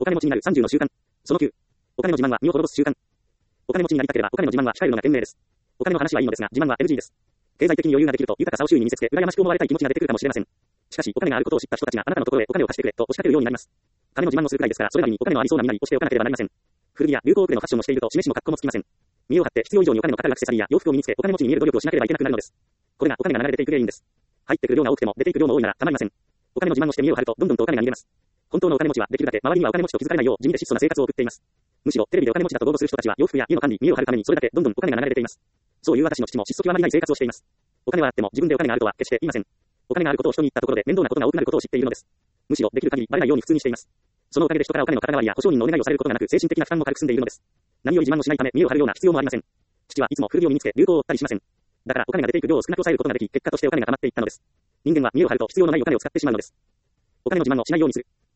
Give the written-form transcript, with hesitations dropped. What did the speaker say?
お金持ちになる30の習慣。その9。お金の自慢は身を滅ぼす習慣。お金持ちになりたければお金の自慢は控えるのが賢明です。お金の話はいいのですが、自慢は NG です。経済的に余裕ができると豊かさを周囲に見せつけ、羨ましく思われたい気持ちが出てくるかもしれません。しかし、お金があることを知った人たちがあなたのところへお金を貸してくれと押しかけるようになります。金の自慢をするくらいですから、それなりにお金のありそうなみんなに押しておかなければなりません。古着や流行遅れのファッションをしていると示しも格好もつきません。身を張って必要以上にお金のかかるアクセサリーや洋服を身につけ、お金持ちに見える努力をしなければいけなくなるのです。これがお金が流れ出ていく原因です。入ってくる量が多くても出ていく量も多いなら構いません。お金の自慢をして身を張るとどんどんとお金が逃げます。本当のお金持ちはできるだけ周りにはお金持ちと気づかれないよう地味で質素な生活を送っています。むしろテレビでお金持ちだと豪語する人たちは洋服や家の管理、身を張るためにそれだけどんどんお金が流れ出ています。そういう私の父も質素極まりない生活をしています。お金はあっても自分でお金があるとは決して言いません。お金があることを人に言ったところで面倒なことが多くなることを知っているのです。むしろできる限りバレないように普通にしています。そのおかげで人からお金の肩代わりや保証人のお願いをされることがなく精神的な負担も軽く済んでいるのです。何より自慢をしないため身を張るような必要もありません。父はいつも古着を身につけ流行を追ったりしません。だからお金が出ていく量を少なく抑えることができ、結果としてお金が溜まっていったのです。人間は身を張ると必要のないお金を使ってしまうのです。お金の自慢をしないようにする。